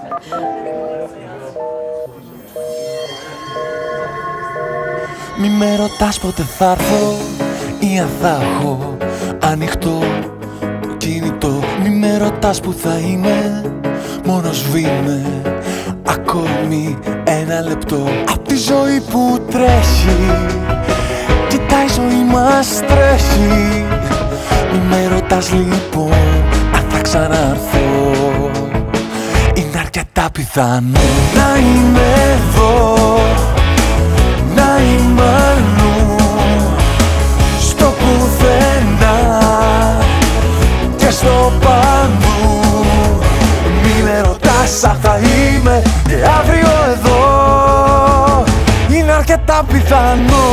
Μη με ρωτάς πότε θα έρθω ή αν θα έχω ανοιχτό το κινητό. Μη με ρωτάς που θα είμαι, μόνος βήμαι ακόμη ένα λεπτό. Απ' τη ζωή που τρέχει, κοιτάει η ζωή μας τρέχει. Μη με ρωτάς λοιπόν αν θα ξανάρθω, είναι αρκετά πιθανό να είμαι εδώ, να είμαι αλλού, στο πουθενά και στο παντού. Μη με ρωτάς αν θα είμαι και αύριο εδώ, είναι αρκετά πιθανό.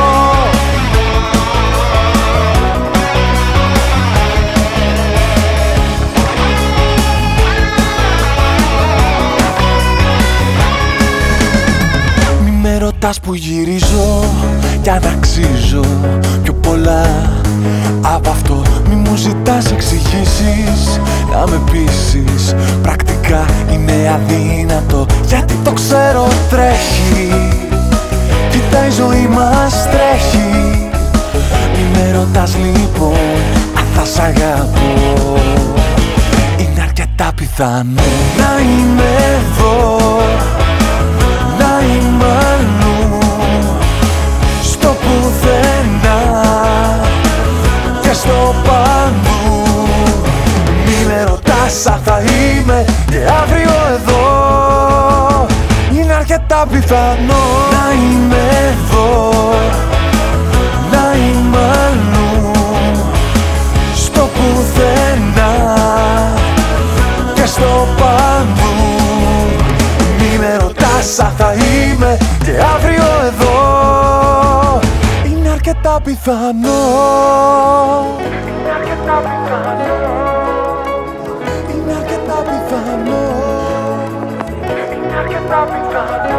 Μη με ρωτάς που γυρίζω κι αν αξίζω πιο πολλά από αυτό. Μη μου ζητάς εξηγήσεις, να με πείσεις, πρακτικά είναι αδύνατο, γιατί το ξέρω τρέχει, κοίτα η ζωή μας τρέχει. Μη με ρωτάς λοιπόν αν θα σ' αγαπώ, είναι αρκετά πιθανό να είμαι εδώ, να είμαι αλλού, στο πουθενά και στο παντού. Μη με ρωτάς αν θα είμαι και αύριο εδώ, είναι αρκετά πιθανό να είμαι εδώ, να είμαι αλλού, στο πουθενά και στο παντού. Μη με ρωτάς αν θα είμαι και αύριο εδώ, είναι αρκετά πιθανό. Είναι αρκετά πιθανό. Είναι αρκετά πιθανό. Είναι αρκετά πιθανό.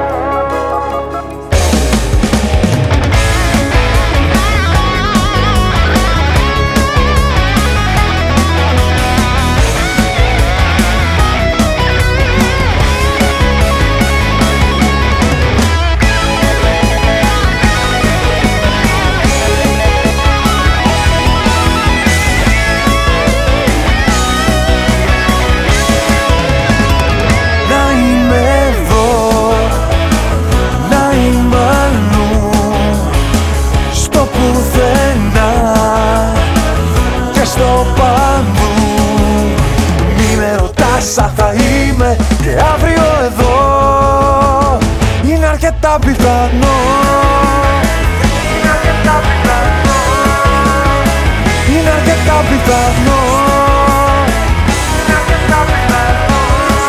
Αν θα είμαι και αύριο εδώ, είναι αρκετά πιθανό. Είναι αρκετά πιθανό. Είναι αρκετά πιθανό. Είναι αρκετά πιθανό.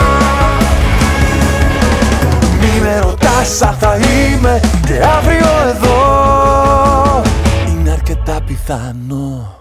Μη με ρωτάς αν θα είμαι και αύριο εδώ, είναι αρκετά πιθανό.